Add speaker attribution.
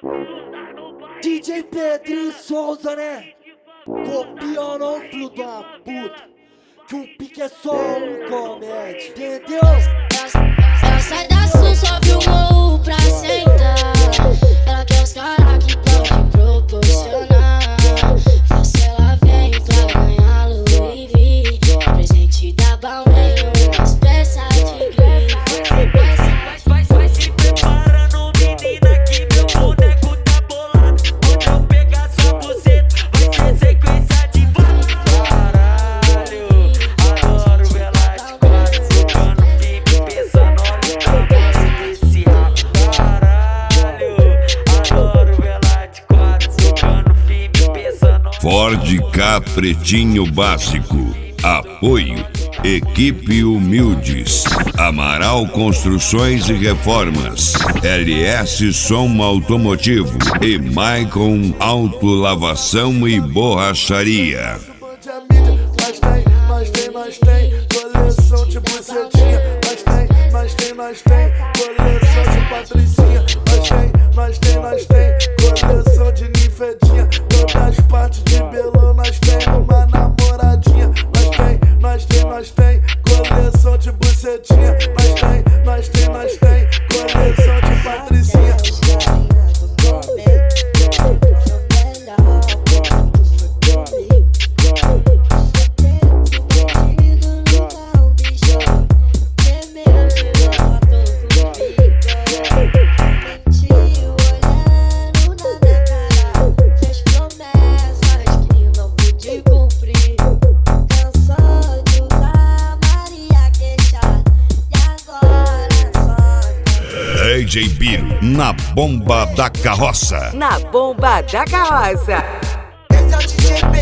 Speaker 1: DJ Pedrinho Souza, né? Copiando o fio da puta, que o pique é só um comédia, entendeu?
Speaker 2: Ela sai da sul, sobe o morro pra sentar. Ela quer os caras que pode proporcionar. Fácil ela vem pra ganhar Louis V. Presente da Balmain, umas peças de grife.
Speaker 3: Vai se preparando, menina, que meu boneco tá bolado. Quando eu pegar sua buceta, vai ser sequência de caralho, adoro vela de quatro, jogando filme, pensando, olha o tamanho desse ar. Caralho, adoro vela de quatro, jogando filme, pensando.
Speaker 4: Ford K Pretinho Básico. Apoio Equipe Humildes, Amaral Construções e Reformas, LS Som Automotivo e Maicon Autolavação e Borracharia.
Speaker 5: Mas tem coleção de bucetinha. Mas tem coleção de patricinha. Mas tem coleção de ninfedinha. Todas as partes de belão nós tem uma namoradinha. Mas tem coleção de bucetinha. Mas tem coleção de patricinha.
Speaker 4: DJ Biro, na bomba da carroça.
Speaker 6: Na bomba da carroça.
Speaker 1: Esse é o DJ